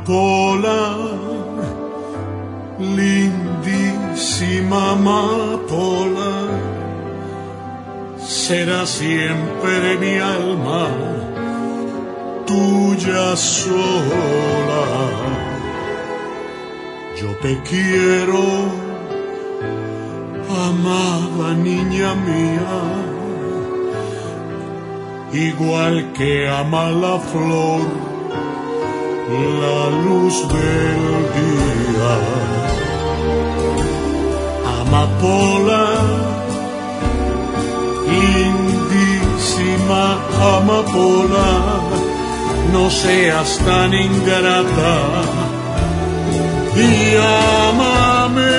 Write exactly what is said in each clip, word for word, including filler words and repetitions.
amapola, lindísima amapola, será siempre mi alma tuya sola. Yo te quiero, amada niña mía, igual que ama la flor la luz del día. Amapola, lindísima amapola, no seas tan ingrata y ámame.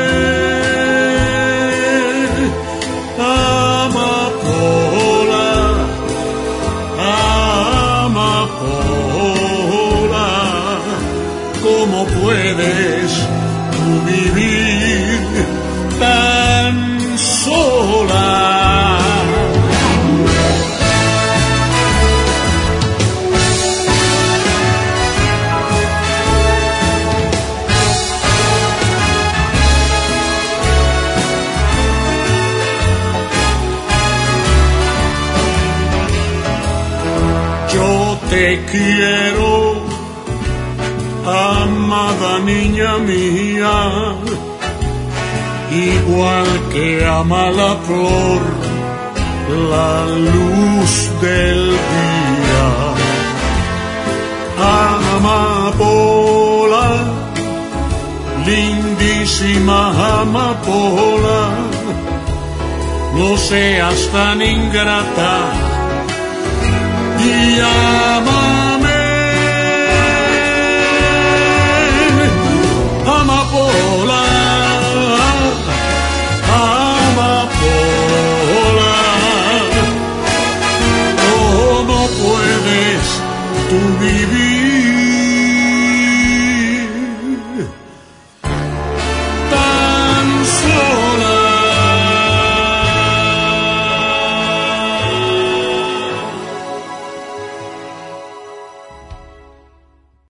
Amapola, amapola, ¿cómo puedes tú vivir tan sola? Yo te quiero, amada niña mía, igual que ama la flor la luz del día. Amapola, lindísima amapola, no seas tan ingrata y ama.